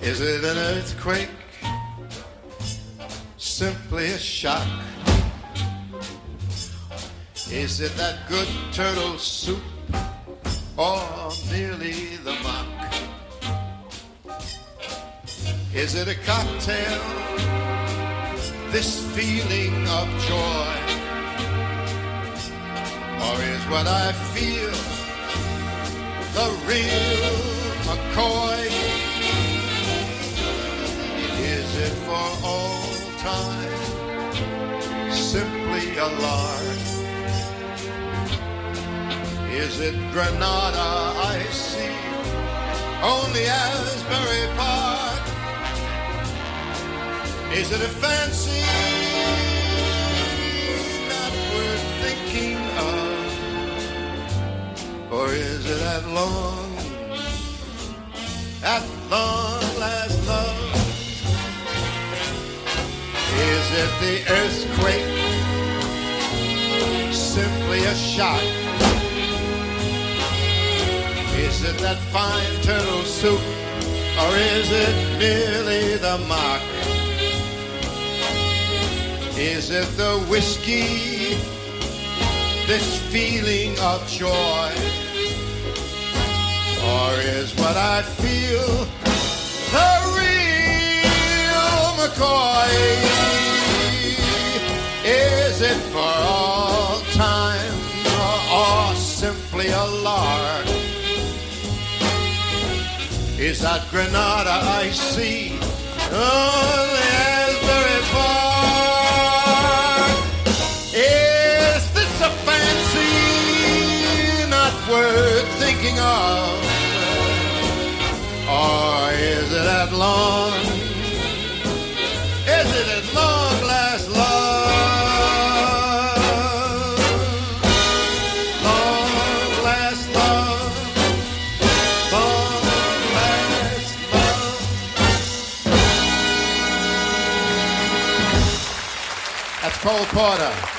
Is it an earthquake? Simply a shock? Is it that good turtle soup or merely the mock? Is it a cocktail, this feeling of joy? Or is what I feel the real McCoy? Is it for all time simply a lark? Is it Granada I see, only Asbury Park? Is it a fancy not worth thinking of? Or is it at long last love? Is it the earthquake, simply a shock? Is it that fine turtle soup, or is it merely the mock? Is it the whiskey, this feeling of joy? Or is what I feel the real McCoy? Is it for all time or simply a lark? Is that Granada I see only Asbury Park? Is this a fancy not worth thinking of? Or is it at long? Is it at long last love? Long last love. Long last love. That's Cole Porter.